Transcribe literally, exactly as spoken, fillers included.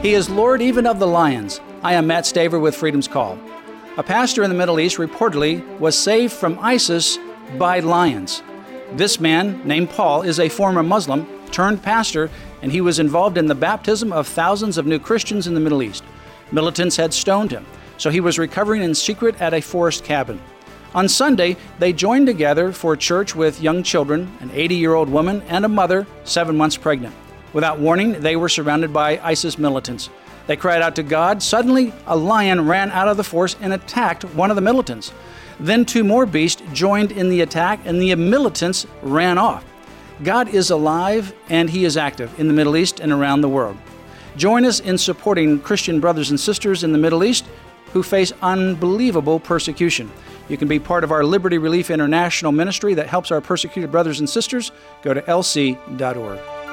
He is Lord even of the lions. I am Matt Staver with Freedom's Call. A pastor in the Middle East reportedly was saved from ISIS by lions. This man, named Paul, is a former Muslim turned pastor, and he was involved in the baptism of thousands of new Christians in the Middle East. Militants had stoned him, so he was recovering in secret at a forest cabin. On Sunday, they joined together for church with young children, an eighty-year-old woman, and a mother, seven months pregnant. Without warning, they were surrounded by ISIS militants. They cried out to God. Suddenly, a lion ran out of the forest and attacked one of the militants. Then two more beasts joined in the attack, and the militants ran off. God is alive, and He is active in the Middle East and around the world. Join us in supporting Christian brothers and sisters in the Middle East who face unbelievable persecution. You can be part of our Liberty Relief International ministry that helps our persecuted brothers and sisters. Go to L C dot org.